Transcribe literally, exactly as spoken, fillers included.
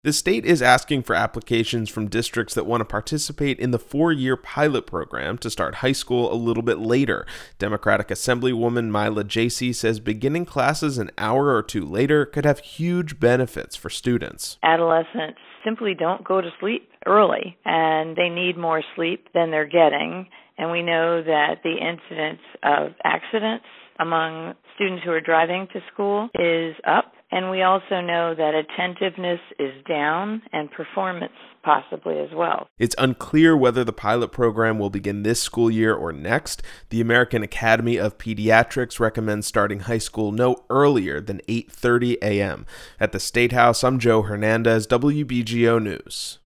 The state is asking for applications from districts that want to participate in the four-year pilot program to start high school a little bit later. Democratic Assemblywoman Mila Jacey says beginning classes an hour or two later could have huge benefits for students. Adolescents simply don't go to sleep early, and they need more sleep than they're getting. And we know that the incidence of accidents among students who are driving to school is up. And we also know that attentiveness is down and performance possibly as well. It's unclear whether the pilot program will begin this school year or next. The American Academy of Pediatrics recommends starting high school no earlier than eight thirty a.m. At the State House, I'm Joe Hernandez, W B G O News.